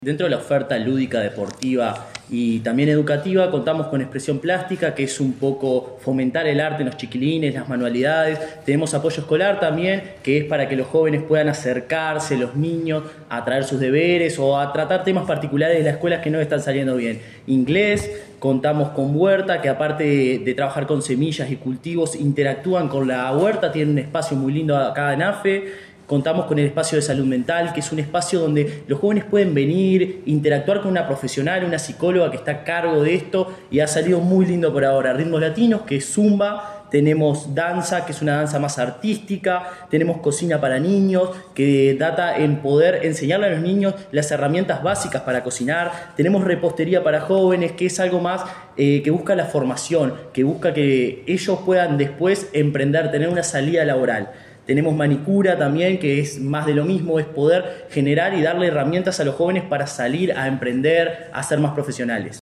Dentro de la oferta lúdica, deportiva y también educativa contamos con expresión plástica, que es un poco fomentar el arte en los chiquilines, las manualidades. Tenemos apoyo escolar también, que es para que los jóvenes puedan acercarse, los niños, a traer sus deberes o a tratar temas particulares de las escuelas que no están saliendo bien. Inglés, contamos con huerta, que aparte de trabajar con semillas y cultivos, interactúan con la huerta, tienen un espacio muy lindo acá en AFE. Contamos con el espacio de salud mental, que es un espacio donde los jóvenes pueden venir, interactuar con una profesional, una psicóloga que está a cargo de esto y ha salido muy lindo por ahora. Ritmos latinos, que es zumba, tenemos danza, que es una danza más artística, tenemos cocina para niños, que data en poder enseñarle a los niños las herramientas básicas para cocinar, tenemos repostería para jóvenes, que es algo más que busca la formación, que busca que ellos puedan después emprender, tener una salida laboral. Tenemos manicura también, que es más de lo mismo, es poder generar y darle herramientas a los jóvenes para salir a emprender, a ser más profesionales.